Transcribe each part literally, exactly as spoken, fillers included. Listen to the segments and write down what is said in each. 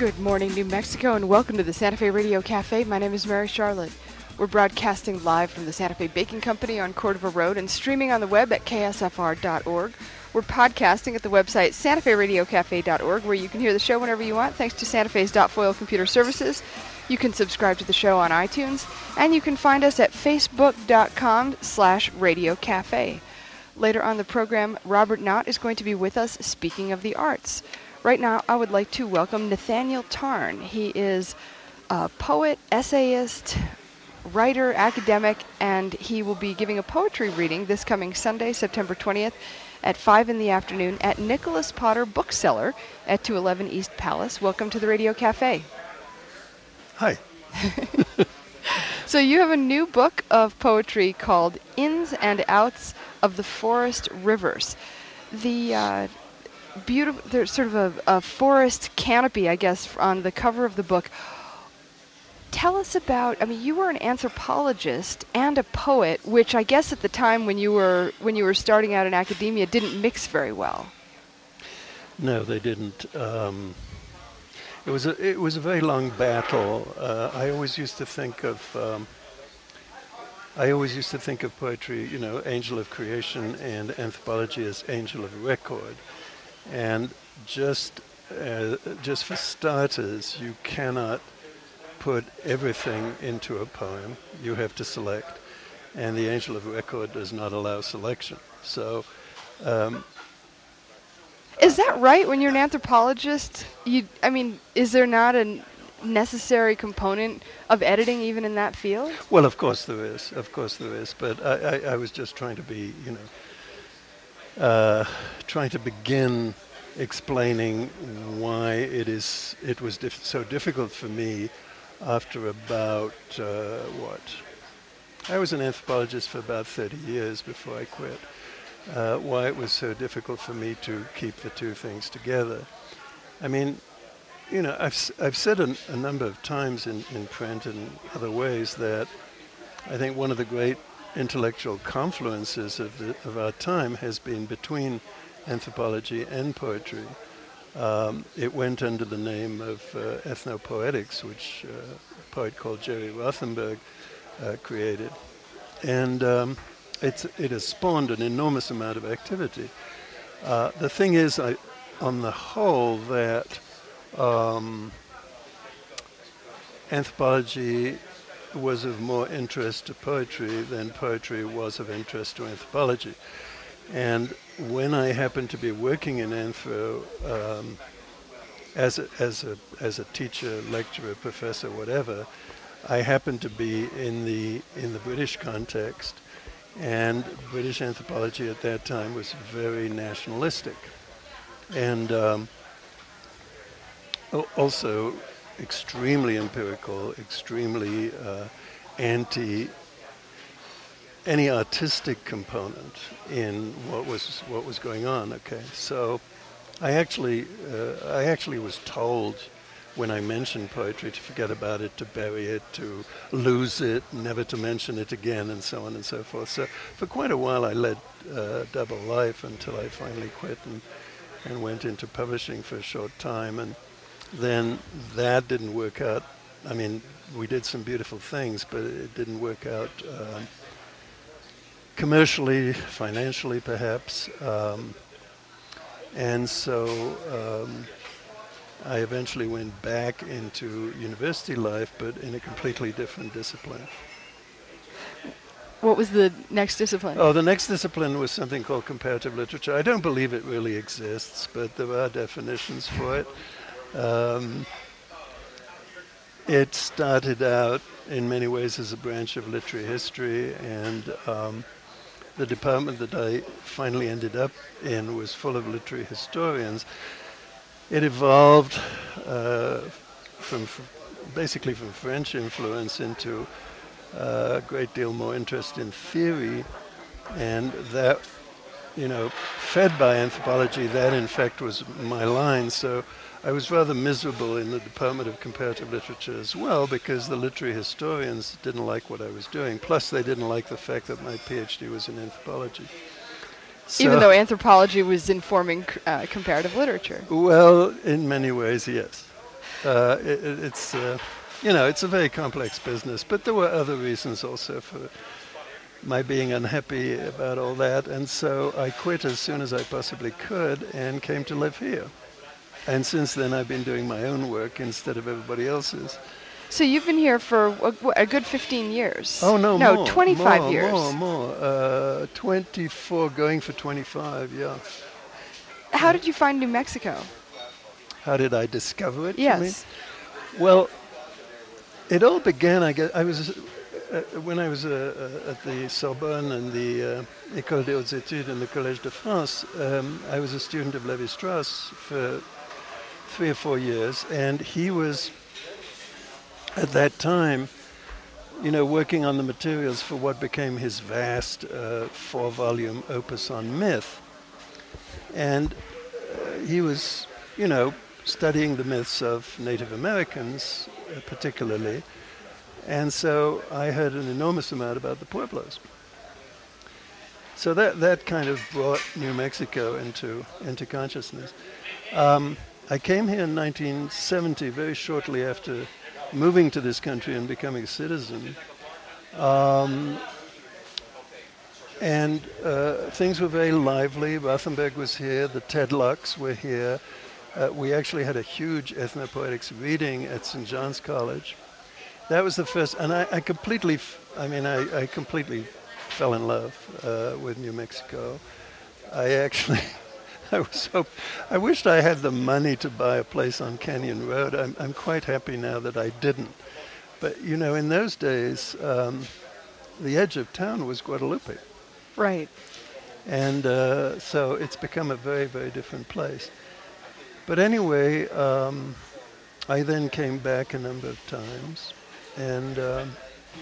Good morning, New Mexico, and welcome to the Santa Fe Radio Cafe. My name is Mary Charlotte. We're broadcasting live from the Santa Fe Baking Company on Cordova Road and streaming on the web at K S F R dot org. We're podcasting at the website Santa Fe Radio Cafe dot org, where you can hear the show whenever you want, thanks to Santa Fe's .foil computer services. You can subscribe to the show on iTunes, and you can find us at facebook.com slash Radio Cafe. Later on the program, Robert Knott is going to be with us speaking of the arts. Right now, I would like to welcome Nathaniel Tarn. He is a poet, essayist, writer, academic, and he will be giving a poetry reading this coming Sunday, September twentieth, at five in the afternoon at Nicholas Potter Bookseller at two eleven East Palace. Welcome to the Radio Cafe. Hi. So you have a new book of poetry called Ins and Outs of the Forest Rivers. The uh, beautiful, there's sort of a, a forest canopy, I guess, on the cover of the book. Tell us about, I mean, you were an anthropologist and a poet, which I guess at the time when you were when you were starting out in academia didn't mix very well. No, they didn't. Um, it was a it was a very long battle. Uh, I always used to think of um, I always used to think of poetry, you know, angel of creation, and anthropology as angel of record. And just uh, just for starters, you cannot put everything into a poem. You have to select, and the angel of record does not allow selection. So, um, is that right? When you're an anthropologist, you, I mean, is there not a necessary component of editing even in that field? Well, of course there is. Of course there is. But I, I, I was just trying to be, you know, uh, trying to begin explaining why it is. It was dif- so difficult for me. After about, uh, what, I was an anthropologist for about thirty years before I quit, uh, why it was so difficult for me to keep the two things together. I mean, you know, I've, s- I've said a, a number of times in, in print and other ways that I think one of the great intellectual confluences of, the, of our time has been between anthropology and poetry. Um, it went under the name of uh, ethnopoetics, which uh, a poet called Jerry Rothenberg uh, created. And um, it's, it has spawned an enormous amount of activity. Uh, the thing is, I, on the whole, that um, anthropology was of more interest to poetry than poetry was of interest to anthropology. And when I happened to be working in Anthro um, as a, as a as a teacher, lecturer, professor, whatever, I happened to be in the in the British context, and British anthropology at that time was very nationalistic, and um, also extremely empirical, extremely uh, anti. any artistic component in what was what was going on. Okay, so I actually uh, I actually was told when I mentioned poetry to forget about it, to bury it, to lose it, never to mention it again, and so on and so forth. So for quite a while I led uh, double life until I finally quit and and went into publishing for a short time, and then that didn't work out. I mean, we did some beautiful things, but it didn't work out. Um, commercially, financially, perhaps, um, and so um, I eventually went back into university life, but in a completely different discipline. What was the next discipline? Oh, the next discipline was something called comparative literature. I don't believe it really exists, but there are definitions for it. Um, it started out in many ways as a branch of literary history, and um, the department that I finally ended up in was full of literary historians. It evolved uh, from f- basically from French influence into uh, a great deal more interest in theory, and that, you know, fed by anthropology, that in fact was my line. So I was rather miserable in the Department of Comparative Literature as well, because the literary historians didn't like what I was doing. Plus, they didn't like the fact that my PhD was in anthropology. So, even though anthropology was informing uh, comparative literature. Well, in many ways, yes. Uh, it, it- it's, uh, you know, it's a very complex business. But there were other reasons also for my being unhappy about all that. And so I quit as soon as I possibly could and came to live here. And since then, I've been doing my own work instead of everybody else's. So you've been here for a, wh- a good fifteen years. Oh, no, No, more. twenty-five more, years. More, more. Uh, twenty-four, going for twenty-five, yeah. How did you find New Mexico? How did I discover it, you mean? Yes. Well, it all began, I guess, I was, uh, when I was uh, uh, at the Sorbonne and the uh, École des Hautes Études and the Collège de France. um, I was a student of Lévi-Strauss for three or four years, and he was, at that time, you know, working on the materials for what became his vast uh, four-volume opus on myth. And uh, he was, you know, studying the myths of Native Americans, uh, particularly. And so I heard an enormous amount about the Pueblos. So that that kind of brought New Mexico into into consciousness. Um, I came here in nineteen seventy, very shortly after moving to this country and becoming a citizen. Um, and uh, things were very lively. Rothenberg was here. The Tedlocks were here. Uh, we actually had a huge ethnopoetics reading at Saint John's College. That was the first, and I, I completely, f- I mean, I, I completely fell in love uh, with New Mexico. I actually, I was so, I wished I had the money to buy a place on Canyon Road. I'm, I'm quite happy now that I didn't. But, you know, in those days, um, the edge of town was Guadalupe. Right. And uh, so it's become a very, very different place. But anyway, um, I then came back a number of times. And um,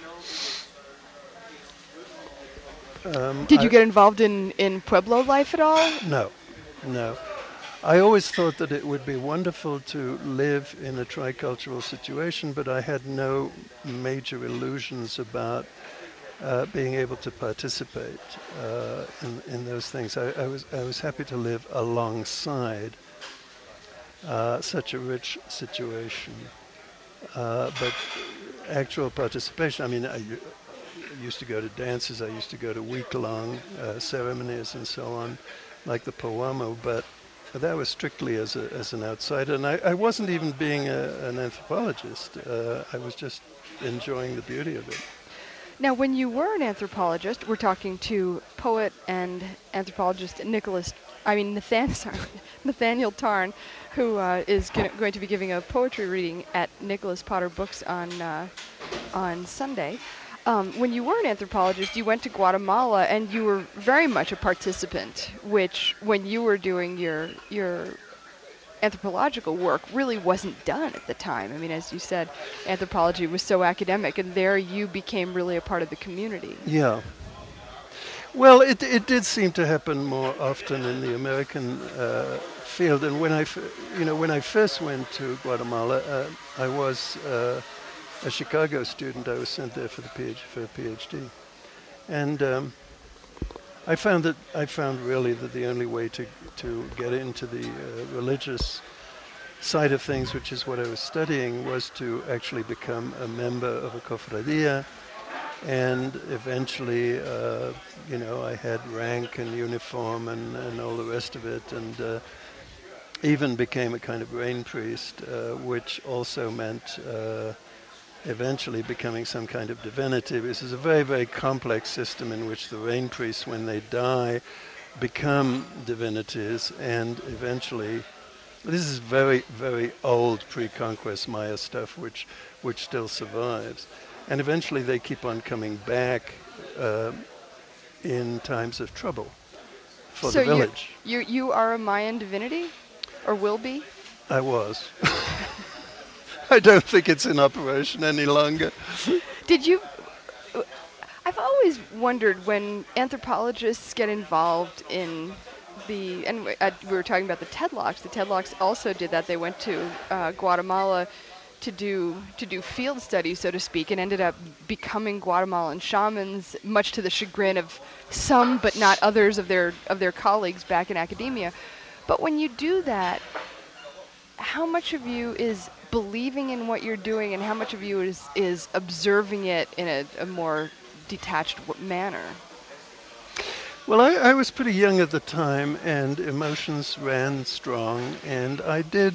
um, Did you I- get involved in, in Pueblo life at all? No, no. I always thought that it would be wonderful to live in a tricultural situation, but I had no major illusions about uh, being able to participate uh, in, in those things. I, I was I was happy to live alongside uh, such a rich situation, uh, but actual participation. I mean, I u- used to go to dances. I used to go to week-long uh, ceremonies and so on, like the Powamo, but that was strictly as a, as an outsider, and I, I wasn't even being a, an anthropologist. Uh, I was just enjoying the beauty of it. Now, when you were an anthropologist, we're talking to poet and anthropologist Nicholas, I mean Nathan, sorry, Nathaniel Tarn, who uh, is gonna, going to be giving a poetry reading at Nicholas Potter Books on uh, on Sunday. Um, when you were an anthropologist, you went to Guatemala, and you were very much a participant, which, when you were doing your your anthropological work, really wasn't done at the time. I mean, as you said, anthropology was so academic, and there you became really a part of the community. Yeah. Well, it it did seem to happen more often in the American uh, field. And when I, f- you know, when I first went to Guatemala, uh, I was uh, a Chicago student. I was sent there for the PhD, for a PhD, and um, I found that I found really that the only way to to get into the uh, religious side of things, which is what I was studying, was to actually become a member of a cofradia. And eventually, uh, you know, I had rank and uniform and, and all the rest of it, and uh, even became a kind of rain priest, uh, which also meant uh, eventually becoming some kind of divinity. This is a very, very complex system in which the rain priests, when they die, become divinities, and eventually, this is very, very old pre-conquest Maya stuff, which which still survives. And eventually they keep on coming back uh, in times of trouble for so the village. you you you are a Mayan divinity, or will be? I was. I don't think it's in operation any longer. Did you? I've always wondered when anthropologists get involved in the, and w- uh, we were talking about the Tedlocks. The Tedlocks also did that. They went to uh, Guatemala to do to do field studies, so to speak, and ended up becoming Guatemalan shamans, much to the chagrin of some, but not others of their of their colleagues back in academia. But when you do that, how much of you is believing in what you're doing, and how much of you is, is observing it in a, a more detached w- manner? Well, I, I was pretty young at the time, and emotions ran strong, and I did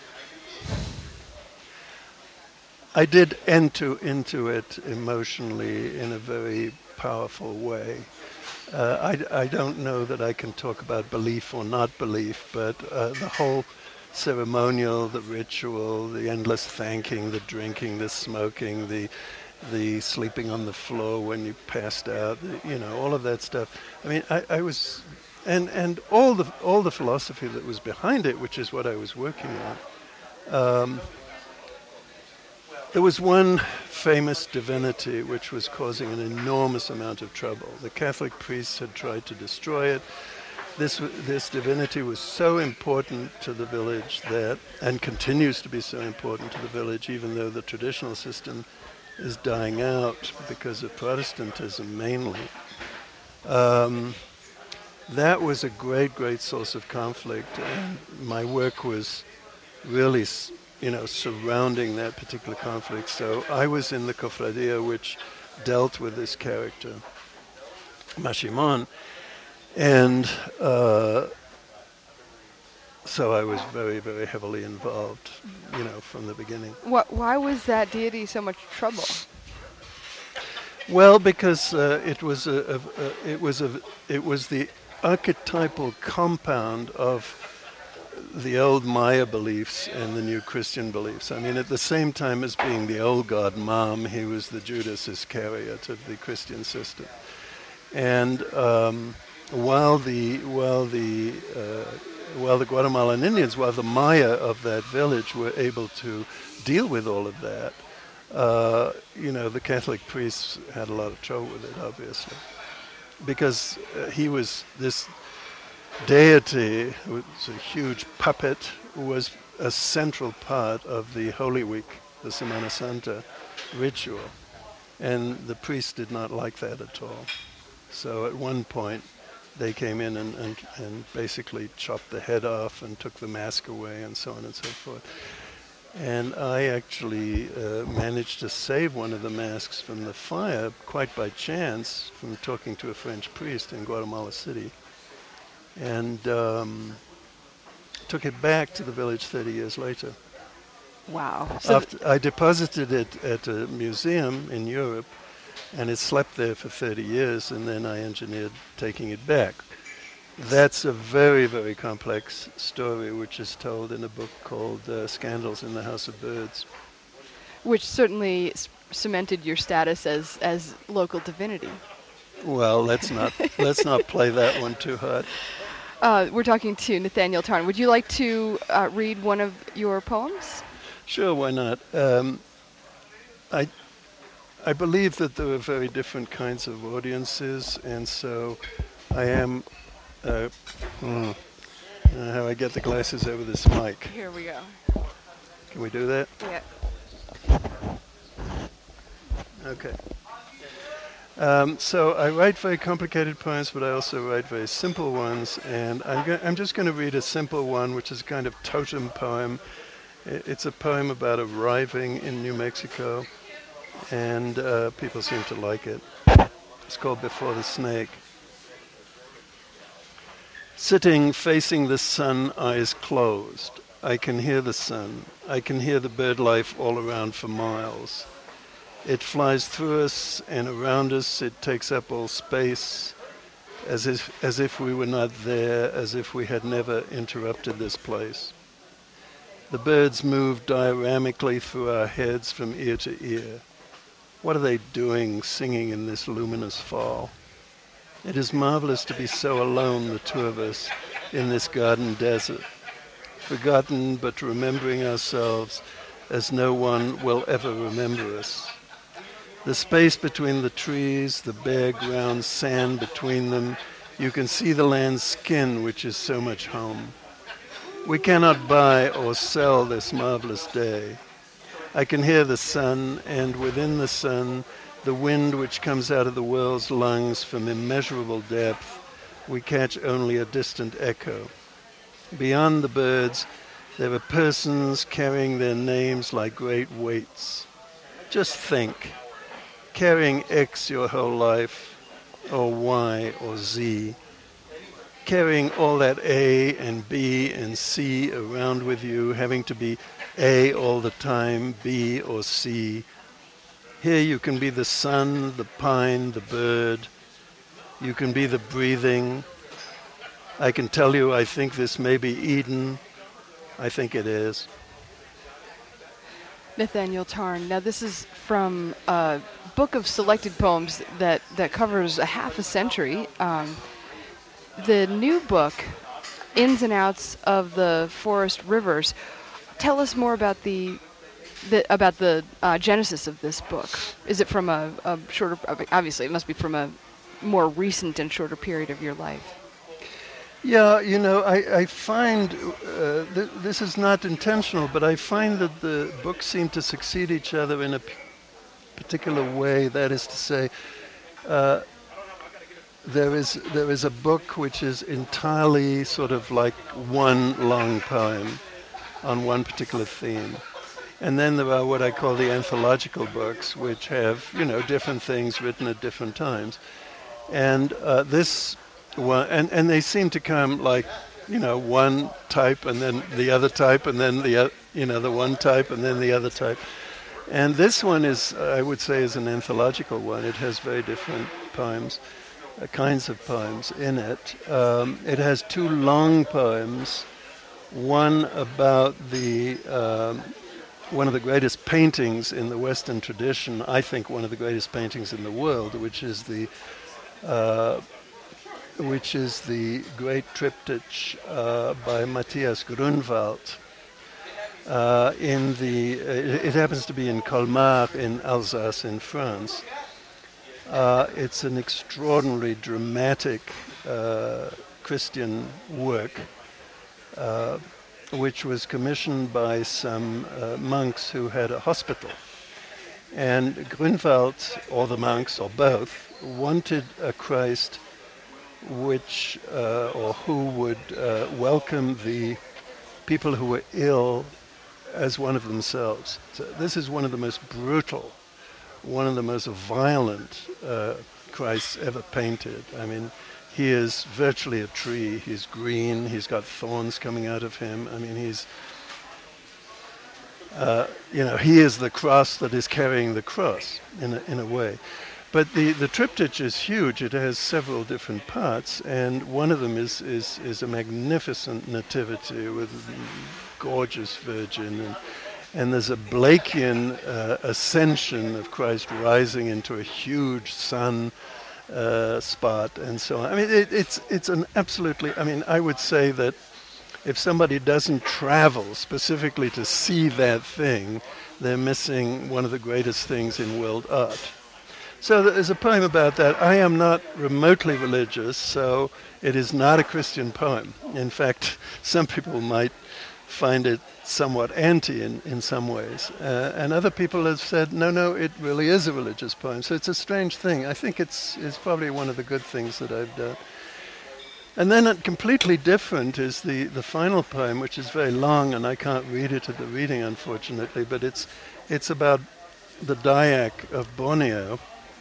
I did enter into it emotionally in a very powerful way. Uh, I, I don't know that I can talk about belief or not belief, but uh, the whole ceremonial, the ritual, the endless thanking, the drinking, the smoking, the the sleeping on the floor when you passed out, you know, all of that stuff. I mean, I, I was, and and all the all the philosophy that was behind it, which is what I was working on. Um, There was one famous divinity which was causing an enormous amount of trouble. The Catholic priests had tried to destroy it. This this divinity was so important to the village that, and continues to be so important to the village, even though the traditional system is dying out because of Protestantism mainly. Um, that was a great, great source of conflict, and my work was really, you know, surrounding that particular conflict. So I was in the cofradia which dealt with this character, Mashimon, and uh, so I was very, very heavily involved, you know, from the beginning. What, why was that deity so much trouble? Well, because uh, it was a, a, a, it was a, it was the archetypal compound of the old Maya beliefs and the new Christian beliefs. I mean, at the same time as being the old god Mam, he was the Judas Iscariot of the Christian system. And um, while the while the uh, while the Guatemalan Indians, while the Maya of that village were able to deal with all of that, uh, you know, the Catholic priests had a lot of trouble with it, obviously, because uh, he was this deity, who was a huge puppet, was a central part of the Holy Week, the Semana Santa ritual. And the priests did not like that at all. So at one point, they came in and, and, and basically chopped the head off and took the mask away and so on and so forth. And I actually uh, managed to save one of the masks from the fire, quite by chance, from talking to a French priest in Guatemala City. And um, took it back to the village thirty years later. Wow. So After I deposited it at a museum in Europe, and it slept there for thirty years, and then I engineered taking it back. That's a very, very complex story, which is told in a book called uh, Scandals in the House of Birds. which certainly s- cemented your status as, as local divinity. Well, let's not let's not play that one too hard. Uh, we're talking to Nathaniel Tarn. Would you like to uh, read one of your poems? Sure, why not? Um, I I believe that there are very different kinds of audiences, and so I am. Uh, hmm, uh, how I get the glasses over this mic? Here we go. Can we do that? Yeah. Okay. Um, so I write very complicated poems, but I also write very simple ones, and I'm, go- I'm just going to read a simple one, which is a kind of totem poem. I- It's a poem about arriving in New Mexico, and uh, people seem to like it. It's called Before the Snake. Sitting facing the sun, eyes closed, I can hear the sun. I can hear the bird life all around for miles. It flies through us and around us. It takes up all space, as if, as if we were not there, as if we had never interrupted this place. The birds move diaramically through our heads from ear to ear. What are they doing singing in this luminous fall? It is marvelous to be so alone, the two of us, in this garden desert, forgotten but remembering ourselves as no one will ever remember us. The space between the trees, the bare ground sand between them, you can see the land's skin, which is so much home. We cannot buy or sell this marvelous day. I can hear the sun, and within the sun, the wind which comes out of the world's lungs from immeasurable depth. We catch only a distant echo. Beyond the birds, There are persons carrying their names like great weights. Just think, carrying X your whole life, or Y or Z, carrying all that A and B and C around with you, having to be A all the time, B or C. Here you can be the sun, the pine, the bird. You can be the breathing. I can tell you I think this may be Eden. I think it is. Nathaniel Tarn. Now, this is from a book of selected poems that, that covers a half a century. Um, the new book, Ins and Outs of the Forest Rivers. Tell us more about the, the about the uh, genesis of this book. Is it from a, a shorter? Obviously, it must be from a more recent and shorter period of your life. Yeah, you know, I, I find, uh, th- this is not intentional, but I find that the books seem to succeed each other in a p- particular way. That is to say, uh, there is there is a book which is entirely sort of like one long poem on one particular theme. And then there are what I call the anthological books, which have, you know, different things written at different times. And uh, this one, and, and they seem to come like, you know, one type and then the other type and then the, uh, you know, the one type and then the other type. And this one is, I would say, is an anthological one. It has very different poems, uh, kinds of poems in it. Um, it has two long poems, one about the um, one of the greatest paintings in the Western tradition, I think one of the greatest paintings in the world, which is the uh, which is the great triptych uh, by Matthias Grünwald. Uh, in the, uh, it, it happens to be in Colmar in Alsace in France. Uh, it's an extraordinarily dramatic uh, Christian work, uh, which was commissioned by some uh, monks who had a hospital. And Grünwald, or the monks, or both, wanted a Christ which, uh, or who would uh, welcome the people who were ill as one of themselves. So this is one of the most brutal, one of the most violent uh, Christs ever painted. I mean, he is virtually a tree. He's green. He's got thorns coming out of him. I mean, he's, uh, you know, he is the cross that is carrying the cross in a, in a way. But the, the triptych is huge. It has several different parts, and one of them is, is, is a magnificent nativity with a gorgeous Virgin, and, and there's a Blakean uh, ascension of Christ rising into a huge sun uh, spot, and so on. I mean, it, it's it's an absolutely. I mean, I would say that if somebody doesn't travel specifically to see that thing, they're missing one of the greatest things in world art. So there's a poem about that. I am not remotely religious, so it is not a Christian poem. In fact, some people might find it somewhat anti in, in some ways. Uh, and other people have said, no, no, it really is a religious poem. So it's a strange thing. I think it's, it's probably one of the good things that I've done. And then uh, completely different is the, the final poem, which is very long, and I can't read it at the reading, unfortunately, but it's, it's about the Dayak of Borneo.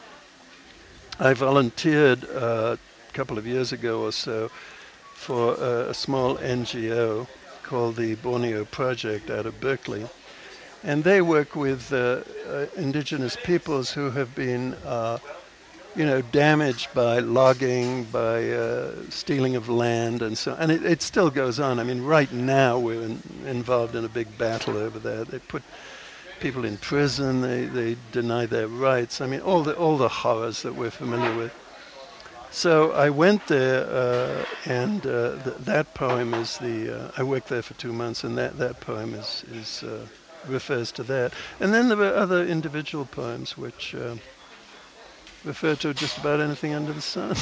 I volunteered uh, a couple of years ago or so for uh, a small N G O called the Borneo Project out of Berkeley. And they work with uh, uh, indigenous peoples who have been, uh, you know, damaged by logging, by uh, stealing of land, and so on. And it, it still goes on. I mean, right now we're in, involved in a big battle over there. They put people in prison, they, they deny their rights. I mean, all the all the horrors that we're familiar with. So I went there, uh, and uh, th- that poem is the. Uh, I worked there for two months, and that, that poem is is uh, refers to that. And then there were other individual poems which uh, refer to just about anything under the sun.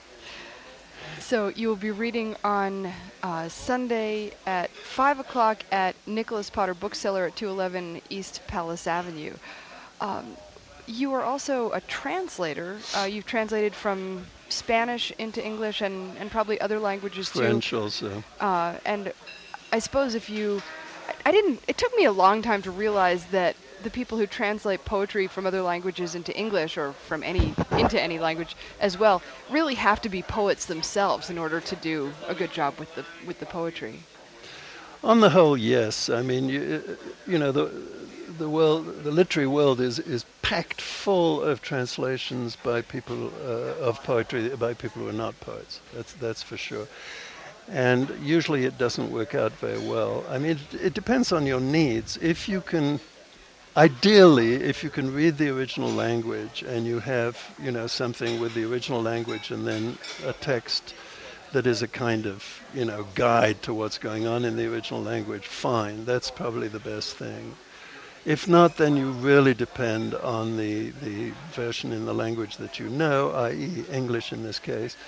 So you will be reading on uh, Sunday at five o'clock at Nicholas Potter Bookseller at two eleven East Palace Avenue. Um, you are also a translator. Uh, you've translated from Spanish into English and, and probably other languages too. French also. Uh, and I suppose if you I didn't, it took me a long time to realize that the people who translate poetry from other languages into English or from any, into any language as well, really have to be poets themselves in order to do a good job with the, with the poetry. On the whole, yes. I mean, you, you know, the the world, the literary world is is packed full of translations by people uh, of poetry by people who are not poets. That's that's for sure. And usually it doesn't work out very well. I mean, it, it depends on your needs. If you can, ideally, if you can read the original language and you have, you know, something with the original language and then a text that is a kind of, you know, guide to what's going on in the original language, fine. That's probably the best thing. If not, then you really depend on the, the version in the language that you know, that is English in this case.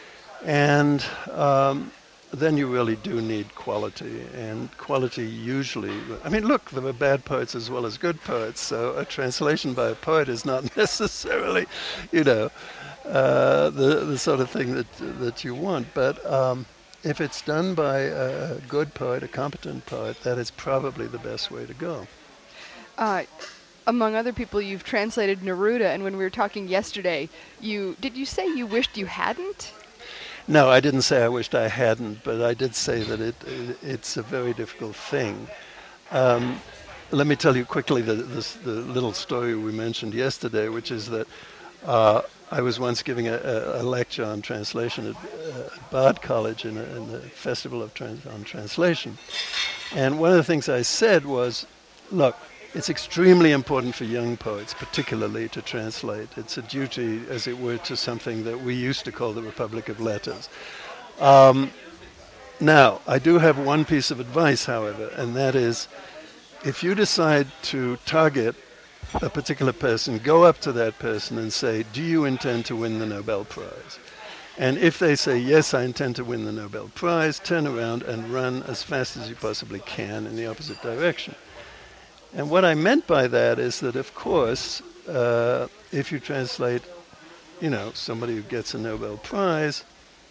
And um, then you really do need quality. And quality usually, I mean, look, there are bad poets as well as good poets, so a translation by a poet is not necessarily, you know, uh, the, the sort of thing that, that you want. But um, if it's done by a good poet, a competent poet, that is probably the best way to go. Uh, among other people, you've translated Neruda, and when we were talking yesterday, you did you say you wished you hadn't? No, I didn't say I wished I hadn't, but I did say that it, it it's a very difficult thing. Um, let me tell you quickly the, this, the little story we mentioned yesterday, which is that uh, I was once giving a, a, a lecture on translation at, uh, at Bard College in, a, in the Festival of Trans- on Translation. And one of the things I said was, look, it's extremely important for young poets, particularly, to translate. It's a duty, as it were, to something that we used to call the Republic of Letters. Um, now, I do have one piece of advice, however, and that is, if you decide to target a particular person, go up to that person and say, do you intend to win the Nobel Prize? And if they say, yes, I intend to win the Nobel Prize, turn around and run as fast as you possibly can in the opposite direction. And what I meant by that is that, of course, uh, if you translate, you know, somebody who gets a Nobel Prize,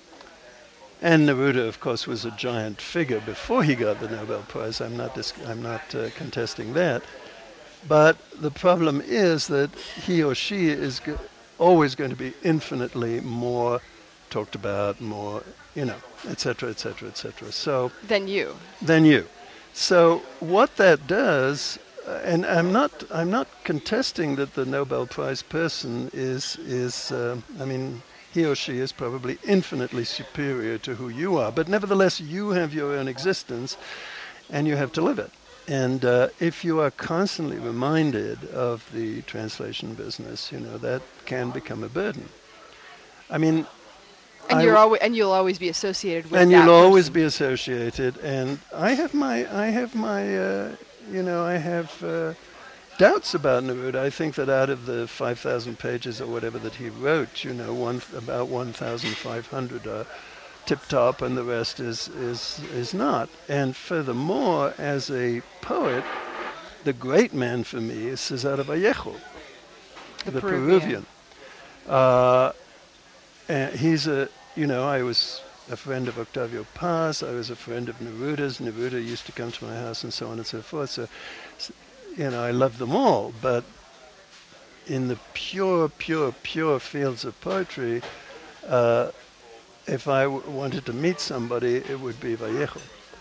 and Neruda, of course, was a giant figure before he got the Nobel Prize. I'm not dis- I'm not uh, contesting that. But the problem is that he or she is go- always going to be infinitely more talked about, more, you know, et cetera, et cetera, et cetera. So Than you. Than you. So what that does. Uh, and I'm not. I'm not contesting that the Nobel Prize person is. Is. Uh, I mean, he or she is probably infinitely superior to who you are. But nevertheless, you have your own existence, and you have to live it. And uh, if you are constantly reminded of the translation business, you know, that can become a burden. I mean. And I you're w- always and you'll always be associated with. And that you'll always person. be associated. And I have my. I have my. Uh, You know, I have uh, doubts about Neruda. I think that out of the five thousand pages or whatever that he wrote, you know, one th- about one thousand five hundred are tip-top and the rest is, is, is not. And furthermore, as a poet, the great man for me is Cesar Vallejo, The, the Peruvian. Peruvian. Uh, and he's a, you know, I was a friend of Octavio Paz. I was a friend of Neruda's. Neruda used to come to my house and so on and so forth. So, you know, I love them all. But in the pure, pure, pure fields of poetry, uh, if I w- wanted to meet somebody, it would be Vallejo.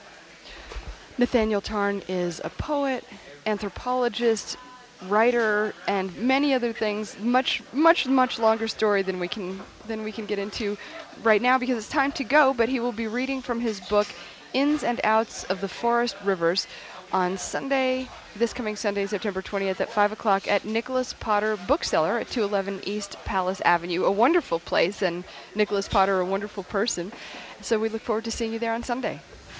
Nathaniel Tarn is a poet, anthropologist, writer, and many other things. Much, much, much longer story than we can than we can get into right now because it's time to go. But he will be reading from his book, Ins and Outs of the Forest Rivers, on Sunday, this coming Sunday, September twentieth at five o'clock at Nicholas Potter Bookseller at two eleven East Palace Avenue. A wonderful place, and Nicholas Potter, a wonderful person. So we look forward to seeing you there on Sunday.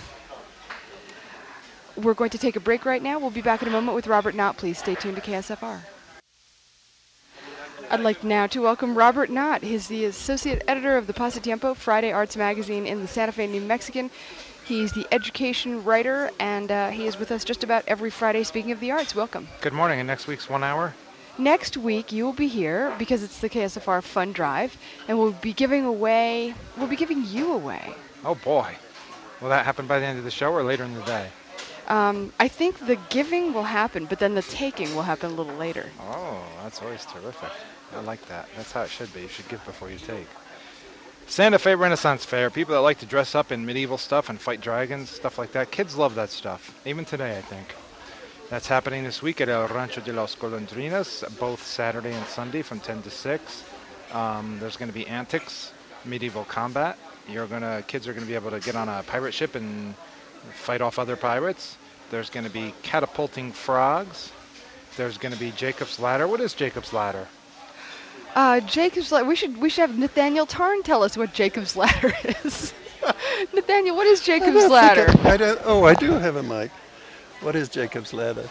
We're going to take a break right now. We'll be back in a moment with Robert Knott. Please stay tuned to K S F R. I'd like now to welcome Robert Knott. He's the associate editor of the Pasatiempo, Friday Arts Magazine in the Santa Fe New Mexican. He's the education writer, and uh, he is with us just about every Friday. Speaking of the arts, welcome. Good morning, and next week's one hour? Next week, you will be here because it's the K S F R Fund Drive, and we'll be giving away, we'll be giving you away. Oh, boy. Will that happen by the end of the show or later in the day? Um, I think the giving will happen, but then the taking will happen a little later. Oh, that's always terrific. I like that. That's how it should be. You should give before you take. Santa Fe Renaissance Fair. People that like to dress up in medieval stuff and fight dragons, stuff like that. Kids love that stuff. Even today, I think. That's happening this week at El Rancho de los Golondrinas, both Saturday and Sunday from ten to six. Um, there's going to be antics, medieval combat. You're gonna, kids are going to be able to get on a pirate ship and fight off other pirates. There's going to be catapulting frogs. There's going to be Jacob's Ladder. What is Jacob's Ladder? Uh, Jacob's Ladder. We should we should have Nathaniel Tarn tell us what Jacob's Ladder is. Nathaniel, what is I Jacob's don't Ladder? think I, I don't, oh, I do have a mic. What is Jacob's Ladder?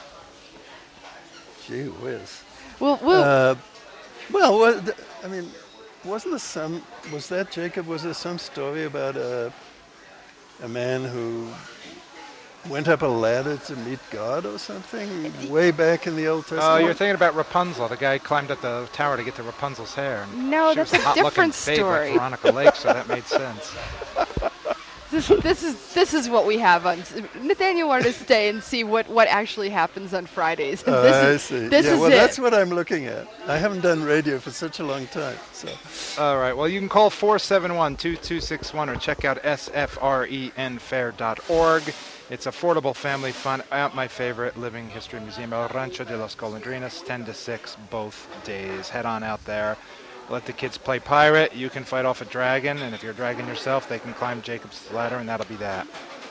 Gee whiz. Well, we'll Uh, well, what, th- I mean, wasn't there some, was that Jacob, was there some story about a, a man who went up a ladder to meet God or something way back in the Old Oh, Testament? you're thinking about Rapunzel. The guy climbed up the tower to get to Rapunzel's hair. and No, she that's was a hot-looking different babe story. Like Veronica Lake, so that made sense. this, this is this is what we have on. s- Nathaniel wanted to stay and see what, what actually happens on Fridays. And Oh, this I is, see. This yeah, is well, it. that's what I'm looking at. I haven't done radio for such a long time, so. All right. Well, you can call four seven one, two two six one or check out S F R E N fair dot org. It's affordable family fun at my favorite living history museum, El Rancho de los Golondrinas, ten to six both days. Head on out there. Let the kids play pirate. You can fight off a dragon, and if you're a dragon yourself, they can climb Jacob's Ladder, and that'll be that.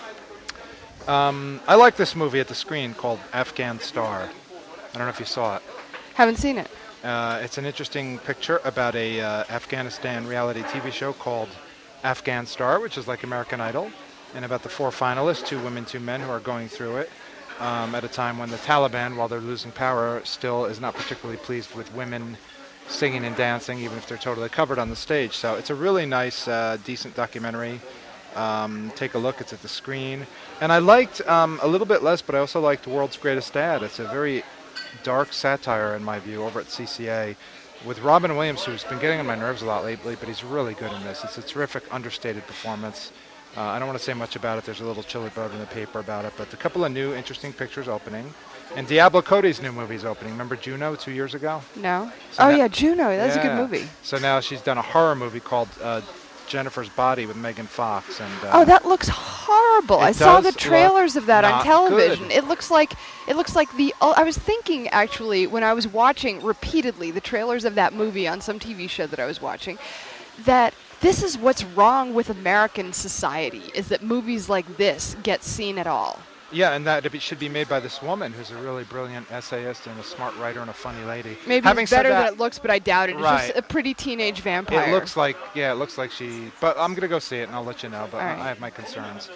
Um, I like this movie at the screen called Afghan Star. I don't know if you saw it. Haven't seen it. Uh, it's an interesting picture about a uh, Afghanistan reality T V show called Afghan Star, which is like American Idol, and about the four finalists, two women, two men, who are going through it um, at a time when the Taliban, while they're losing power, still is not particularly pleased with women singing and dancing, even if they're totally covered on the stage. So it's a really nice, uh, decent documentary. Um, take a look. It's at the screen. And I liked um, a little bit less, but I also liked World's Greatest Dad. It's a very dark satire, in my view, over at C C A, with Robin Williams, who's been getting on my nerves a lot lately, but he's really good in this. It's a terrific, understated performance. Uh, I don't want to say much about it. There's a little chilly bird in the paper about it, but a couple of new, interesting pictures opening. And Diablo Cody's new movie's opening. Remember Juno two years ago? No. So oh that- yeah, Juno. That's a good Yeah. movie. So now she's done a horror movie called uh, Jennifer's Body with Megan Fox. And uh, Oh, that looks horrible. It I saw the does trailers look of that on not television. good. It looks like it looks like the. Oh, I was thinking actually when I was watching repeatedly the trailers of that movie on some T V show that I was watching, that this is what's wrong with American society is that movies like this get seen at all. Yeah, and that it should be made by this woman who's a really brilliant essayist and a smart writer and a funny lady. Maybe Having it's said better that, than it looks, but I doubt it. It's Right. just a pretty teenage vampire. it looks like, yeah, it looks like she, but I'm going to go see it and I'll let you know, but All I- right. I have my concerns.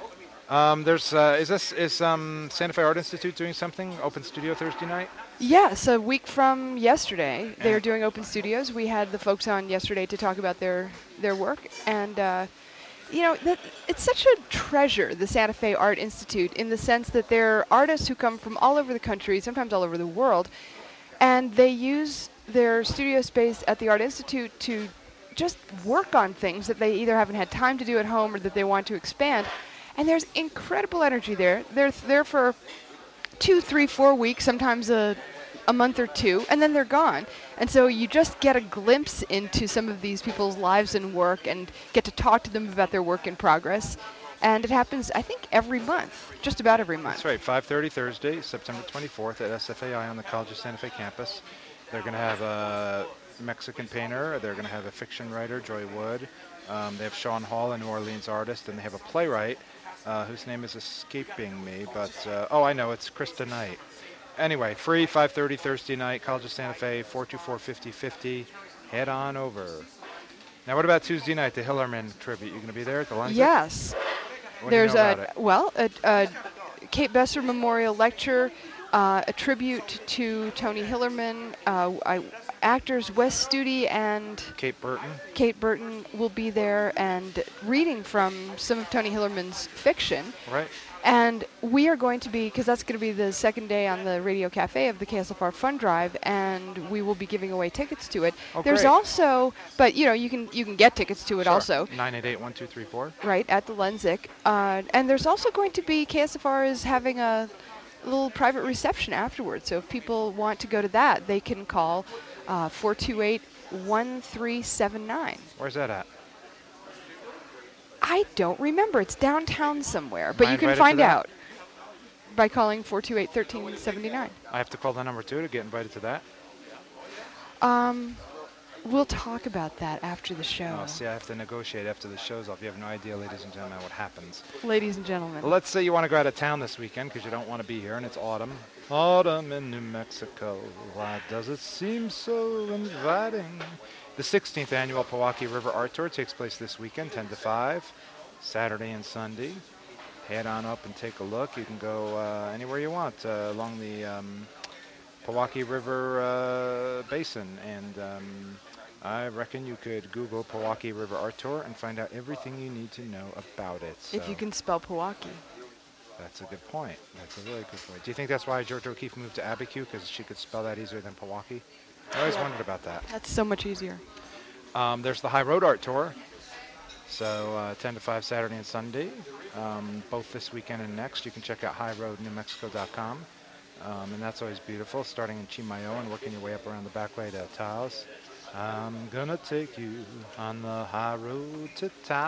Um, there's, uh, is this, is um, Santa Fe Art Institute doing something? Open studio Thursday night? Yes, a week from yesterday, they're Yeah. doing open studios. We had the folks on yesterday to talk about their their work, and uh, you know, that it's such a treasure, the Santa Fe Art Institute, in the sense that they're artists who come from all over the country, sometimes all over the world, and they use their studio space at the Art Institute to just work on things that they either haven't had time to do at home or that they want to expand. And there's incredible energy there. They're th- there for two, three, four weeks, sometimes a, a month or two, and then they're gone. And so you just get a glimpse into some of these people's lives and work and get to talk to them about their work in progress. And it happens, I think, every month, just about every month. That's right, five thirty Thursday, September twenty-fourth at S F A I on the College of Santa Fe campus. They're going to have a Mexican painter. They're going to have a fiction writer, Joy Wood. Um, they have Sean Hall, a New Orleans artist, and they have a playwright uh, whose name is escaping me. But, uh, oh, I know, it's Krista Knight. Anyway, free, five thirty Thursday night, College of Santa Fe, four two four, five oh five oh. Head on over. Now, what about Tuesday night, the Hillerman tribute? You going to be there at the Lens? Yes. What do you There's know a, about it? well, a, a Kate Besser Memorial Lecture, uh, a tribute to Tony Hillerman. Uh, I, actors Wes Studi and Kate Burton. Kate Burton will be there and reading from some of Tony Hillerman's fiction. Right. And we are going to be, because that's going to be the second day on the Radio Cafe of the K S F R Fund Drive, and we will be giving away tickets to it. Oh, There's great. also, but you know, you can you can get tickets to it Sure. also. nine eight eight, one two three four. Right, at the Lenzik. Uh, and there's also going to be, K S F R is having a little private reception afterwards. So if people want to go to that, they can call uh, four two eight, one three seven nine. Where's that at? I don't remember. It's downtown somewhere, but Am I you can invited to find that? out by calling four two eight, one three seven nine. I have to call the number two to get invited to that. Um, we'll talk about that after the show. Oh, see, I have to negotiate after the show's off. You have no idea, ladies and gentlemen, what happens. Ladies and gentlemen. Let's say you want to go out of town this weekend because you don't want to be here, and it's autumn. Autumn in New Mexico. Why does it seem so inviting? The sixteenth annual Pewaukee River Art Tour takes place this weekend, ten to five, Saturday and Sunday. Head on up and take a look. You can go uh, anywhere you want uh, along the um, Pewaukee River uh, basin, and um, I reckon you could Google Pewaukee River Art Tour and find out everything you need to know about it. If So you can spell Pewaukee. that's a good point. That's a really good point. Do you think that's why Georgia O'Keeffe moved to Abiquiu, because she could spell that easier than Pewaukee? I always Yeah. wondered about that. That's so much easier. Um, there's the High Road Art Tour. So uh, ten to five Saturday and Sunday, um, both this weekend and next. You can check out high road new mexico dot com. Um, and that's always beautiful, starting in Chimayo and working your way up around the back way to Taos. I'm gonna take you on the high road to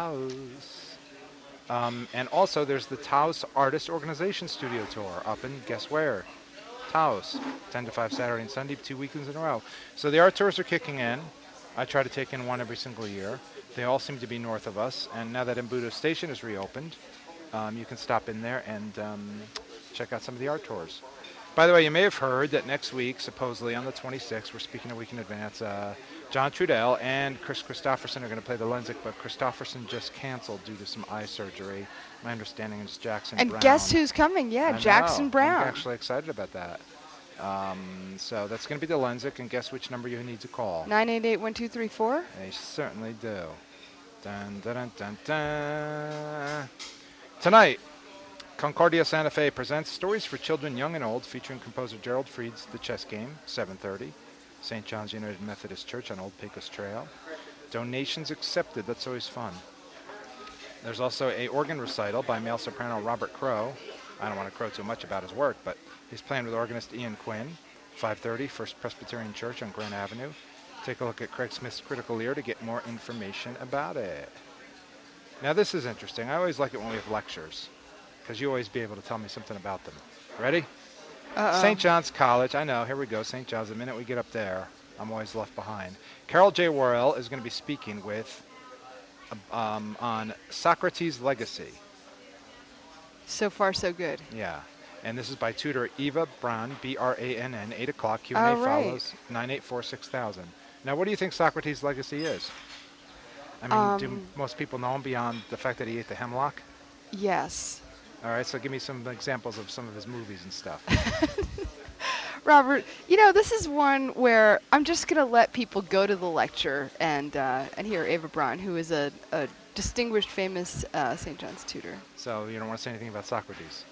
Taos. Um, and also there's the Taos Artist Organization Studio Tour up in, guess where? Taos, ten to five Saturday and Sunday, two weekends in a row. So the art tours are kicking in. I try to take in one every single year. They all seem to be north of us. And now that Embudo Station is reopened, um, you can stop in there and um, check out some of the art tours. By the way, you may have heard that next week, supposedly on the twenty-sixth, we're speaking a week in advance, uh, John Trudell and Chris Christopherson are going to play the Lenzik, but Christopherson just canceled due to some eye surgery. My understanding is Jackson And Brown. guess who's coming? Yeah, I Jackson know. Brown. I'm actually excited about that. Um, so that's going to be the Lenzik, and guess which number you need to call? nine eight eight, one two three four. They certainly do. Dun, dun, dun, dun, dun. Tonight, Concordia Santa Fe presents Stories for Children Young and Old, featuring composer Gerald Fried's The Chess Game, seven thirty. Saint John's United Methodist Church on Old Pecos Trail. Donations accepted. That's always fun. There's also a organ recital by male soprano Robert Crow. I don't want to crow too much about his work, but he's playing with organist Ian Quinn, five thirty, First Presbyterian Church on Grant Avenue. Take a look at Craig Smith's Critical Ear to get more information about it. Now this is interesting. I always like it when we have lectures, because you always be able to tell me something about them. Ready? Uh-oh. Saint John's College. I know. Here we go. Saint John's. The minute we get up there, I'm always left behind. Carol J. Worrell is going to be speaking with um, on Socrates' Legacy. So far, so good. Yeah. And this is by tutor Eva Braun, B R A N N, eight o'clock. Q and A All right. follows, nine eight four, six thousand. Now, what do you think Socrates' Legacy is? I mean, do Um, most people know him beyond the fact that he ate the hemlock? Yes. All right, so give me some examples of some of his movies and stuff. Robert, you know, this is one where I'm just going to let people go to the lecture and uh, and hear Ava Braun, who is a, a distinguished, famous uh, Saint John's tutor. So you don't want to say anything about Socrates?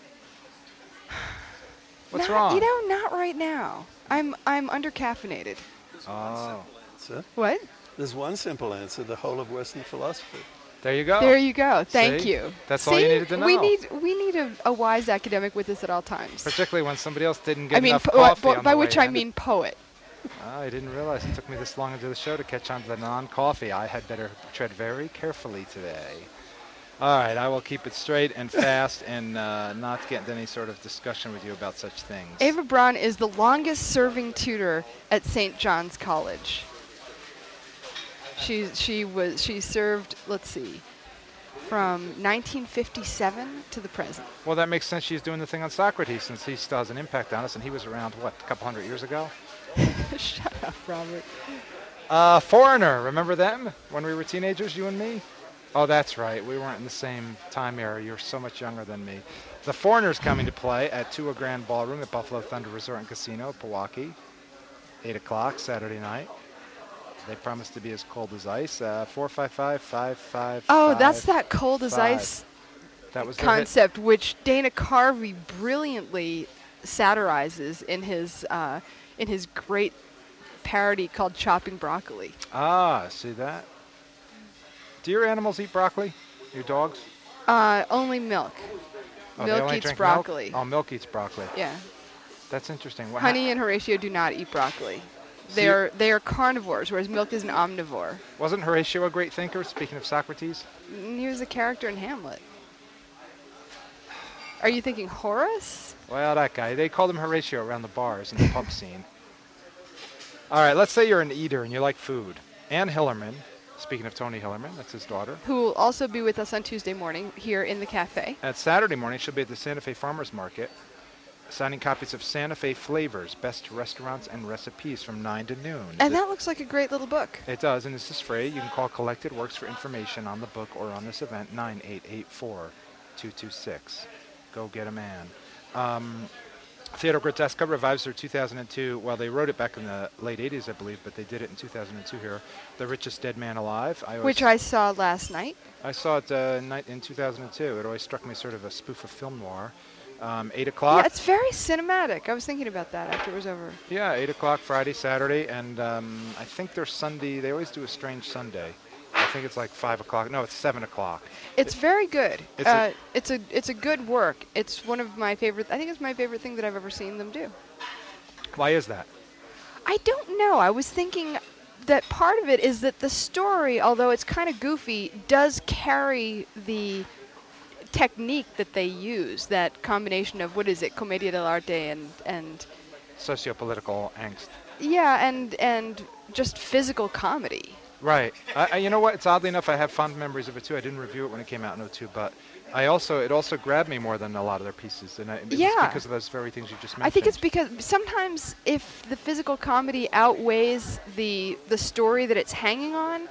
What's Not- wrong? You know, not right now. I'm I'm undercaffeinated. Oh, Answer. What? There's one simple answer: the whole of Western philosophy. there you go. There you go. Thank See? you. That's See? all you needed to know. We need we need a, a wise academic with us at all times. Particularly when somebody else didn't get I mean, enough po- coffee by, on by the which way I in. mean poet. Oh, I didn't realize it took me this long into the show to catch on to the non-coffee. I had better tread very carefully today. All right, I will keep it straight and fast and uh, not get into any sort of discussion with you about such things. Ava Braun is the longest serving tutor at Saint John's College. She she was she served, let's see, from nineteen fifty-seven to the present. Well, that makes sense. She's doing the thing on Socrates since he still has an impact on us, and he was around, what, a couple hundred years ago? Shut up, Robert. Uh, Foreigner, remember them when we were teenagers, you and me? Oh, that's right. We weren't in the same time era. You're so much younger than me. The Foreigner's coming to play at Tua Grand Ballroom at Buffalo Thunder Resort and Casino, Pewaukee. eight o'clock Saturday night. They promise to be as cold as ice. Uh, four five five five five. Oh, that's that cold as five. ice That was their hit. concept, which Dana Carvey brilliantly satirizes in his uh, in his great parody called Chopping Broccoli. Ah, see that? Do your animals eat broccoli? Your dogs? Uh, only milk. Oh, they milk only eats drink broccoli. Milk? Oh, milk eats broccoli. Yeah. That's interesting. What Honey and Horatio do not eat broccoli. They are they are carnivores, whereas Milk is an omnivore. Wasn't Horatio a great thinker, speaking of Socrates? Mm, He was a character in Hamlet. Are you thinking Horace? Well, that guy. They called him Horatio around the bars and the pub scene. All right, let's say you're an eater and you like food. Ann Hillerman, speaking of Tony Hillerman, that's his daughter. Who will also be with us on Tuesday morning here in the cafe. At Saturday morning, she'll be at the Santa Fe Farmers Market, signing copies of Santa Fe Flavors, Best Restaurants and Recipes from nine to noon. And The- that looks like a great little book. It does, and this is free. You can call Collected Works for information on the book or on this event, nine eight eight four, two two six. Go get a man. Um, Theodore Grotesca revives their two thousand two, well, they wrote it back in the late eighties, I believe, but they did it in two thousand two here, The Richest Dead Man Alive. I always- Which I saw last night. I saw it uh, night in two thousand two. It always struck me sort of a spoof of film noir. Um, eight o'clock. Yeah, it's very cinematic. I was thinking about that after it was over. Yeah, eight o'clock Friday, Saturday, and um, I think their Sunday, they always do a strange Sunday. I think it's like five o'clock. No, it's seven o'clock. It's very good. It's a- uh, it's a it's a good work. It's one of my favorite. I think it's my favorite thing that I've ever seen them do. Why is that? I don't know. I was thinking that part of it is that the story, although it's kind of goofy, does carry the technique that they use. That combination of what is it, commedia dell'arte and and Sociopolitical angst. yeah, and and just physical comedy. Right. I, I, you know what? It's oddly enough, I have fond memories of it too. I didn't review it when it came out in oh two, but I also it also grabbed me more than a lot of their pieces, and I, it's Yeah. because of those very things you just mentioned. I think it's because sometimes if the physical comedy outweighs the the story that it's hanging on,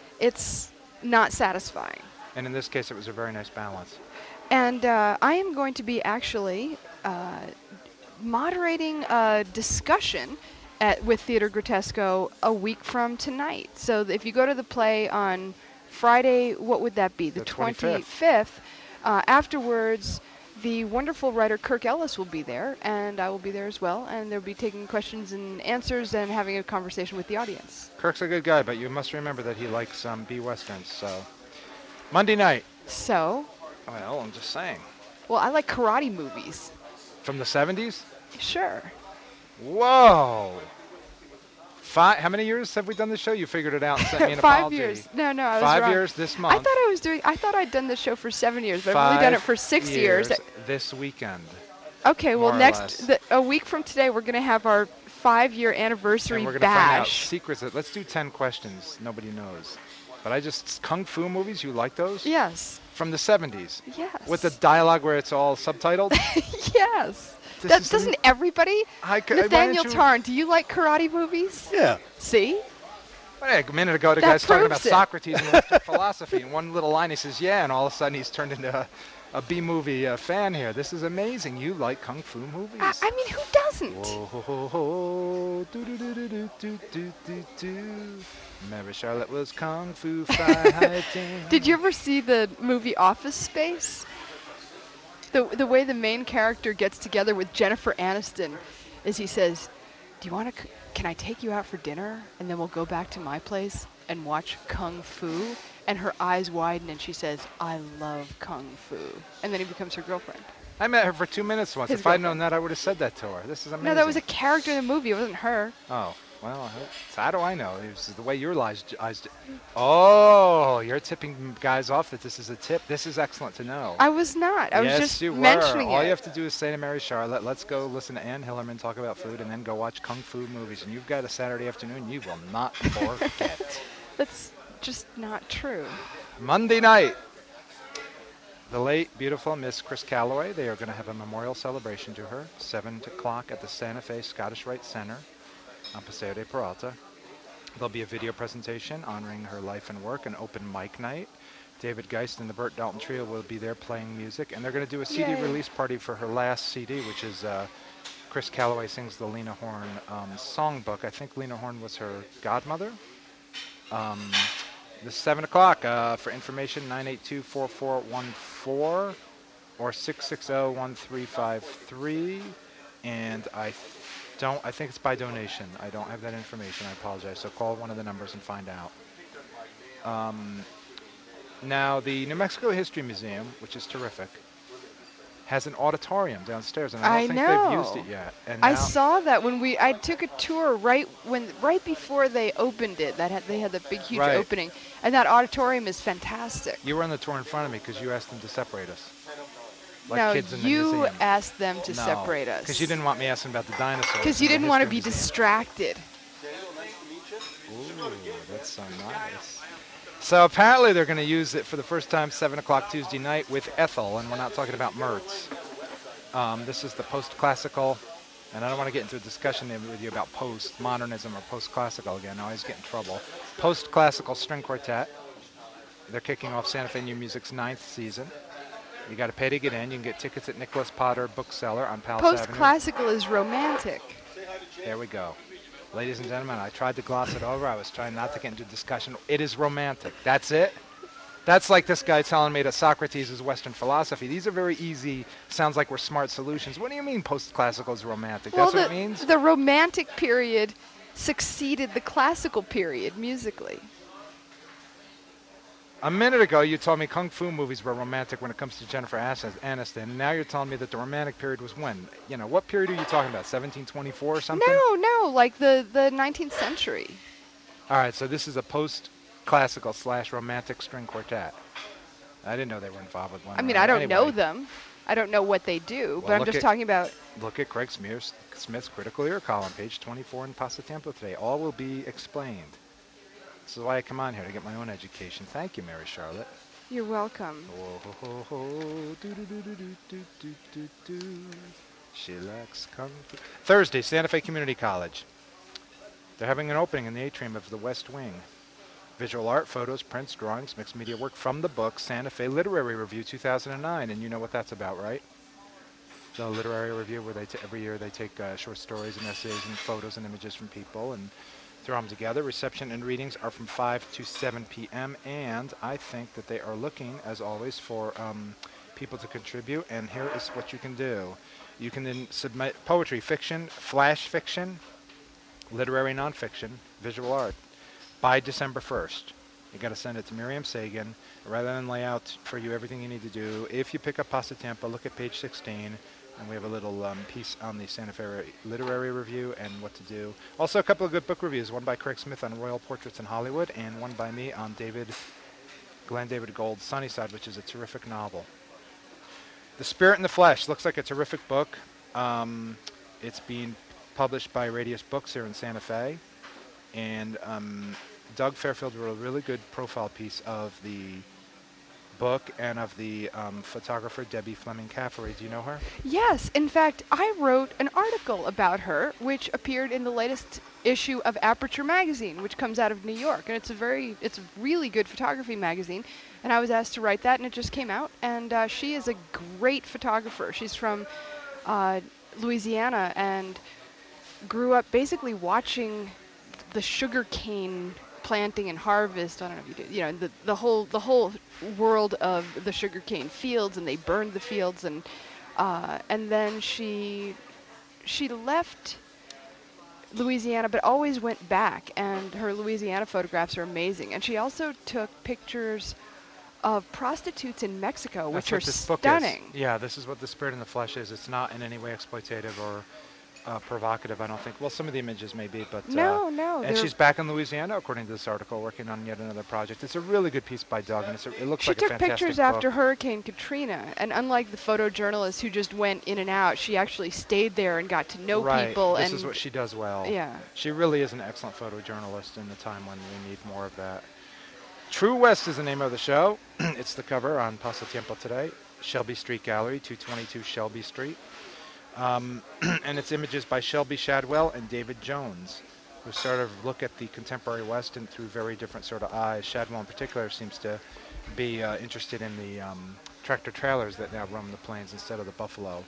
it's not satisfying. And in this case, it was a very nice balance. And uh, I am going to be actually uh, moderating a discussion at, with Theater Grotesco a week from tonight. So th- if you go to the play on Friday, what would that be? The, The twenty-fifth. twenty-fifth. Uh, afterwards, the wonderful writer Kirk Ellis will be there, and I will be there as well. And they'll be taking questions and answers and having a conversation with the audience. Kirk's a good guy, but you must remember that he likes um, B westerns. So Monday night. So, Well, I'm just saying. well, I like karate movies. From the seventies. Sure. Whoa. Five. How many years have we done this show? You figured it out and sent me an Five apology. years. No, no, I was Five wrong. years this month. I thought I was doing. I thought I'd done the show for seven years, but I've only done it Five for six years. this weekend. Okay, well, more or next less. the, a week from today, we're going to have our five-year anniversary And we're going to find out bash. secrets. That, let's do ten questions nobody knows. But I just kung fu movies. You like those? Yes. From the seventies. Yes. With the dialogue where it's all subtitled. yes. This That is doesn't everybody? I c- why don't Nathaniel you- Tarn, do you like karate movies? Yeah. See? Hey, a minute ago, the That guy's talking about proves it. Socrates and Western philosophy. And one little line, he says, yeah, and all of a sudden he's turned into a, a B-movie uh, fan here. This is amazing. You like kung fu movies. I, I mean, who doesn't? Whoa, ho, ho, ho, do, do, do, do, do, do, do, do, do. Mary Charlotte was kung fu fighting. Did you ever see the movie Office Space? The the way the main character gets together with Jennifer Aniston is he says, "Do you want to? C- can I take you out for dinner, and then we'll go back to my place and watch kung fu?" And her eyes widen, and she says, "I love kung fu." And then he becomes her girlfriend. I met her for two minutes once. His If I'd girlfriend. known that, I would have said that to her. This is amazing. No, that was a character in the movie. It wasn't her. Oh, well, I hope- so how do I know? It was the way your eyes, eyes. Oh, you're tipping guys off that this is a tip. This is excellent to know. I was not. I yes, was just you were. mentioning All it. you have to do is say to Mary Charlotte, let's go listen to Ann Hillerman talk about food and then go watch kung fu movies. And you've got a Saturday afternoon you will not forget. That's just not true. Monday night, the late, beautiful Miss Chris Calloway. They are going to have a memorial celebration to her, seven o'clock at the Santa Fe Scottish Rite Center on Paseo de Peralta. There'll be a video presentation honoring her life and work, an open mic night. David Geist and the Burt Dalton Trio will be there playing music, and they're going to do a C D Yay. release party for her last C D, which is uh, Chris Calloway sings the Lena Horne um, songbook. I think Lena Horne was her godmother. Um, this is seven o'clock. Uh, for information, nine eight two, four four one four or six six zero, one three five three. And I don't, I think it's by donation. I don't have that information. I apologize. So call one of the numbers and find out. Um, now, the New Mexico History Museum, which is terrific, has an auditorium downstairs, and I don't I think know. they've used it yet. And I now- saw that when we I took a tour right when right before they opened it. That had, they had the big huge Right. opening, and that auditorium is fantastic. You were on the tour in front of me because you asked them to separate us. Like no, kids in the you museum. asked them to No, separate us. Because you didn't want me asking about the dinosaurs. Because you in the didn't want to History be Museum. distracted. Ooh, that's so nice. So apparently they're going to use it for the first time seven o'clock Tuesday night with Ethel, and we're not talking about Mertz. Um, this is the post-classical, and I don't want to get into a discussion with you about post-modernism or post-classical again. I always get in trouble. Post-classical string quartet. They're kicking off Santa Fe New Music's ninth season. You got to pay to get in. You can get tickets at Nicholas Potter Bookseller on Palace Avenue. Post-classical is romantic. There we go. Ladies and gentlemen, I tried to gloss it over. I was trying not to get into discussion. It is romantic. That's it. That's like this guy telling me that Socrates is Western philosophy. These are very easy, sounds like we're smart solutions. What do you mean post-classical is romantic? Well, That's the, what it means? the romantic period succeeded the classical period musically. A minute ago, you told me kung fu movies were romantic when it comes to Jennifer Aniston. Now you're telling me that the romantic period was when? You know, what period are you talking about? seventeen twenty-four or something? No, no, like the, the nineteenth century. All right, so this is a post-classical slash romantic string quartet. I didn't know they were involved with one. I mean, another. I don't Anyway, know them. I don't know what they do, Well, but I'm look just at- talking about. Look at Craig Smith's, Smith's critical ear column, page twenty-four in Pasatiempo today. All will be explained. This is why I come on here, to get my own education. Thank you, Mary Charlotte. You're welcome. Oh, ho, ho, ho, do, do, do, do, do, do, do, do. She likes kung fu. Thursday, Santa Fe Community College. They're having an opening in the atrium of the West Wing. Visual art, photos, prints, drawings, mixed media work from the book Santa Fe Literary Review two thousand nine. And you know what that's about, right? The literary review where they t every year they take uh, short stories and essays and photos and images from people and throw them together. Reception and readings are from five to seven p m And I think that they are looking, as always, for um, people to contribute. And here is what you can do. You can then submit poetry, fiction, flash fiction, literary nonfiction, visual art by December first. You got to send it to Miriam Sagan. Rather than lay out for you everything you need to do, if you pick up Pasatiempo, look at page sixteen. And we have a little um, piece on the Santa Fe Literary Review and what to do. Also, a couple of good book reviews. One by Craig Smith on Royal Portraits in Hollywood, and one by me on David, Glenn David Gold's Sunnyside, which is a terrific novel. The Spirit in the Flesh looks like a terrific book. Um, it's being published by Radius Books here in Santa Fe. And um, Doug Fairfield wrote a really good profile piece of the book and of the um, photographer Debbie Fleming Caffery. Do you know her? Yes, in fact, I wrote an article about her, which appeared in the latest issue of Aperture magazine, which comes out of New York, and it's a very, it's a really good photography magazine. And I was asked to write that, and it just came out. And uh, she is a great photographer. She's from uh, Louisiana and grew up basically watching the sugar cane planting and harvest. I don't know if you do, you know, the, the whole the whole world of the sugarcane fields, and they burned the fields, and uh, and then she she left Louisiana, but always went back, and her Louisiana photographs are amazing. And she also took pictures of prostitutes in Mexico, That's which what are this book stunning. is. Yeah, this is what The Spirit in the Flesh is. It's not in any way exploitative or uh, provocative, I don't think. Well, some of the images may be, but... No, uh, no. And they're- she's back in Louisiana, according to this article, working on yet another project. It's a really good piece by Doug, and it's a, it looks She like a took fantastic pictures book. after Hurricane Katrina, and unlike the photojournalists who just went in and out, she actually stayed there and got to know right. people. This and is what she does well. Yeah. She really is an excellent photojournalist in the time when we need more of that. True West is the name of the show. It's the cover on Pasatiempo today. Shelby Street Gallery, two twenty-two Shelby Street. Um, and it's images by Shelby Shadwell and David Jones, who sort of look at the contemporary West and through very different sort of eyes. Shadwell in particular seems to be uh, interested in the um, tractor trailers that now roam the plains instead of the buffalo.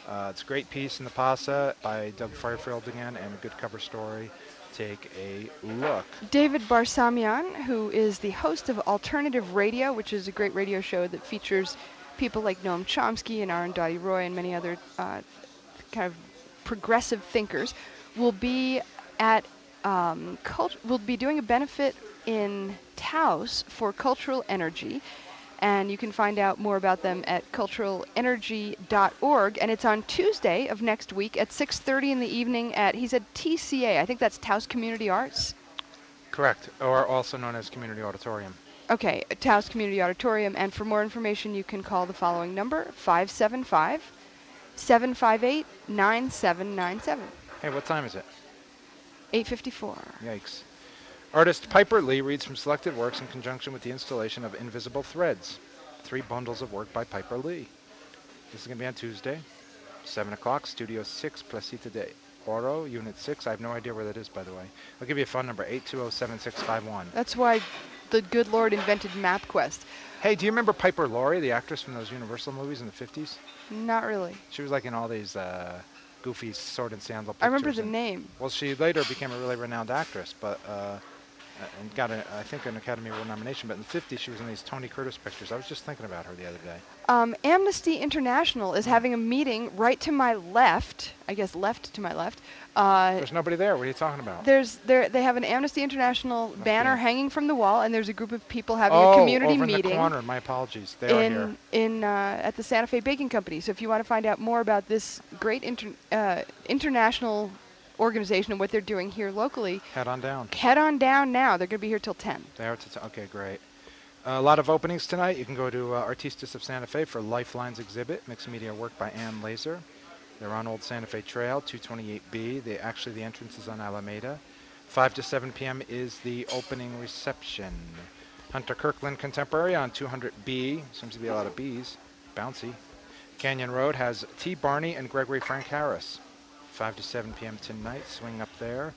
Uh, it's a great piece in the Pasa by Doug Firefield again, and a good cover story. Take a look. David Barsamian, who is the host of Alternative Radio, which is a great radio show that features people like Noam Chomsky and Arundhati Roy and many other uh, kind of progressive thinkers, will be at um, cult- will be doing a benefit in Taos for Cultural Energy. And you can find out more about them at cultural energy dot org. And it's on Tuesday of next week at six thirty in the evening at, he said T C A. I think that's Taos Community Arts. Correct, or also known as Community Auditorium. Okay, Taos Community Auditorium. And for more information, you can call the following number, five seven five, seven five eight, nine seven nine seven. Hey, what time is it? eight fifty-four. Yikes. Artist Piper Lee reads from selected works in conjunction with the installation of Invisible Threads. Three bundles of work by Piper Lee. This is going to be on Tuesday, seven o'clock, Studio six, Placita de Oro, Unit six. I have no idea where that is, by the way. I'll give you a phone number, eight two zero, seven six five one. That's why the good Lord invented MapQuest. Hey, do you remember Piper Laurie, the actress from those Universal movies in the fifties? Not really. She was like in all these uh, goofy sword and sandal pictures. I remember the and- name. Well, she later became a really renowned actress, but uh, and got, a, I think, an Academy Award nomination. But in the fifties, she was in these Tony Curtis pictures. I was just thinking about her the other day. Um, Amnesty International is having a meeting right to my left. I guess left to my left. Uh, There's nobody there. What are you talking about? there's there they have an Amnesty International banner be. hanging from the wall, and there's a group of people having oh, a community over meeting in the corner. My apologies. They are here. in in uh, at the Santa Fe Baking Company. So if you want to find out more about this great inter- uh, international organization and what they're doing here locally, Head on down. head on down now. They're going to be here till ten. They are to t- okay, great. Uh, a lot of openings tonight. You can go to uh, Artistas of Santa Fe for Lifelines exhibit, mixed media work by Ann Laser. They're on Old Santa Fe Trail, two twenty-eight B. They actually the entrance is on Alameda. five to seven p.m. is the opening reception. Hunter Kirkland Contemporary on two hundred B. Seems to be a lot of B's. Bouncy. Canyon Road has T. Barney and Gregory Frank Harris. five to seven p.m. tonight. Swing up there.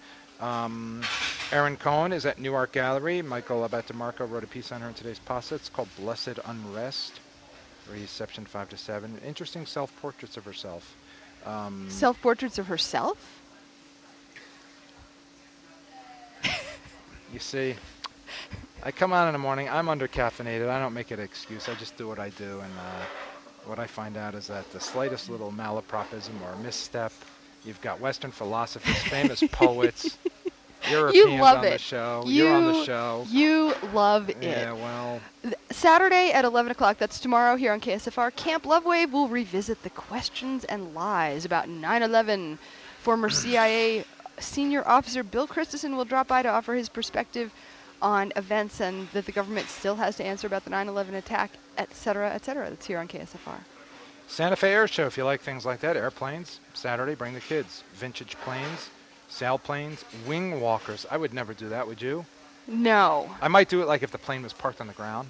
Um, Erin Cohen is at New Art Gallery. Michael Abatamarco wrote a piece on her in today's Pasa. It's called Blessed Unrest. Reception five to seven. Interesting self-portraits of herself. Um, Self-portraits of herself? you see, I come on in the morning. I'm under-caffeinated. I don't make it an excuse. I just do what I do. And uh, what I find out is that the slightest little malapropism or misstep, you've got Western philosophers, famous poets, Europeans love on it. the show. You, You're on the show. You love it. Yeah, well, Th- Saturday at eleven o'clock, that's tomorrow here on K S F R, Camp Lovewave will revisit the questions and lies about nine eleven. Former C I A senior officer Bill Christensen will drop by to offer his perspective on events and that the government still has to answer about the nine eleven attack, et cetera, et cetera. That's here on K S F R. Santa Fe Air Show, if you like things like that. Airplanes, Saturday, bring the kids. Vintage planes, sailplanes, wing walkers. I would never do that, would you? No. I might do it like if the plane was parked on the ground.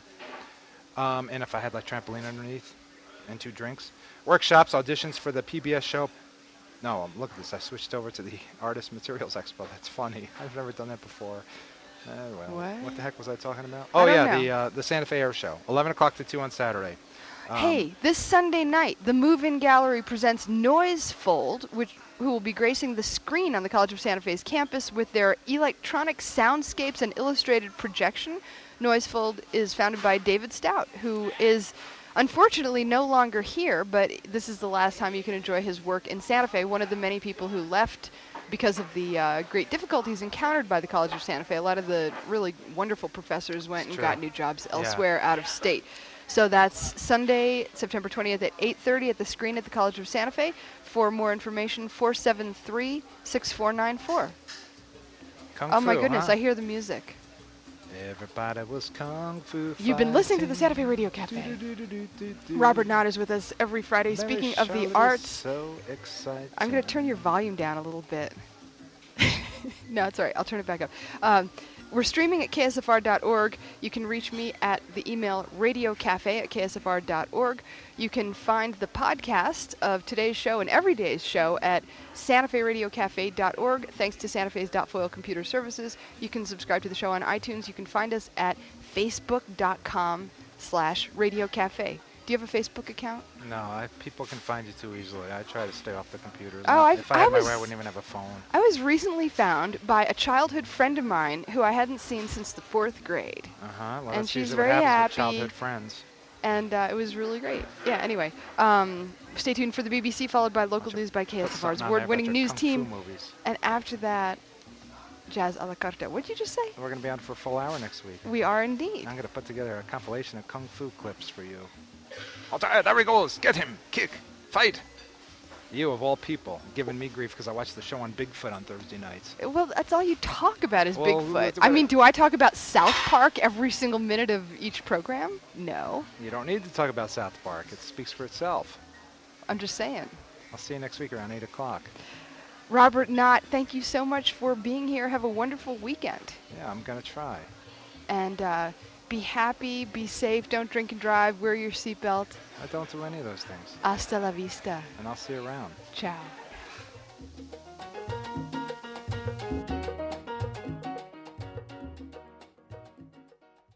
Um, and if I had like trampoline underneath and two drinks. Workshops, auditions for the P B S show. No, um, look at this. I switched over to the Artist Materials Expo. That's funny. I've never done that before. Uh, well, What? what the heck was I talking about? I Oh, don't yeah, know. the uh, the Santa Fe Air Show. eleven o'clock to two on Saturday. Um, Hey, this Sunday night, the Move-In Gallery presents Noisefold, which who will be gracing the screen on the College of Santa Fe's campus with their electronic soundscapes and illustrated projection. Noisefold is founded by David Stout, who is unfortunately no longer here, but this is the last time you can enjoy his work in Santa Fe. One of the many people who left because of the uh, great difficulties encountered by the College of Santa Fe. A lot of the really wonderful professors went and It's got true. new jobs Yeah. elsewhere out of state. So that's Sunday, September twentieth at eight thirty at the screen at the College of Santa Fe. For more information, four seven three, six four nine four. Kung Oh my Fu, goodness, huh? I hear the music. Everybody was kung fu. You've been listening to the Santa Fe fighting. Radio Cafe. Do-do-do-do-do-do. Robert Knott is with us every Friday. Mary Speaking of the Charlotte is arts, so exciting. I'm going to turn your volume down a little bit. No, it's all right. I'll turn it back up. Um, we're streaming at K S F R dot org. You can reach me at the email radiocafe at K S F R dot org. You can find the podcast of today's show and every day's show at Santa Fe Radio Cafe dot org. Thanks to Santa Fe's Foil Computer Services. You can subscribe to the show on iTunes. You can find us at facebook dot com slash Radio Cafe. Do you have a Facebook account? No, I, people can find you too easily. I try to stay off the computers. Oh, Not- I- if I I had my was- way, I wouldn't even have a phone. I was recently found by a childhood friend of mine who I hadn't seen since the fourth grade. Uh huh. Well, And that's she's usually very what happens happy. with childhood friends. And uh, it was really great. Yeah, anyway. Um, stay tuned for the B B C, followed by local Bunch of- news by Put K S F R's something on there about award-winning your news kung fu team. movies. And after that, Jazz a la carte. What did you just say? We're going to be on for a full hour next week. We are indeed. I'm going to put together a compilation of kung fu clips for you. Oh, there there he goes. Get him. Kick. Fight. You, of all people, giving me grief because I watched the show on Bigfoot on Thursday nights. Well, that's all you talk about is Well, Bigfoot. what- I mean, do I talk about South Park every single minute of each program? No. You don't need to talk about South Park. It speaks for itself. I'm just saying. I'll see you next week around eight o'clock. Robert Knott, thank you so much for being here. Have a wonderful weekend. Yeah, I'm going to try. And uh, be happy, be safe, don't drink and drive, wear your seatbelt. I don't do any of those things. Hasta la vista. And I'll see you around. Ciao.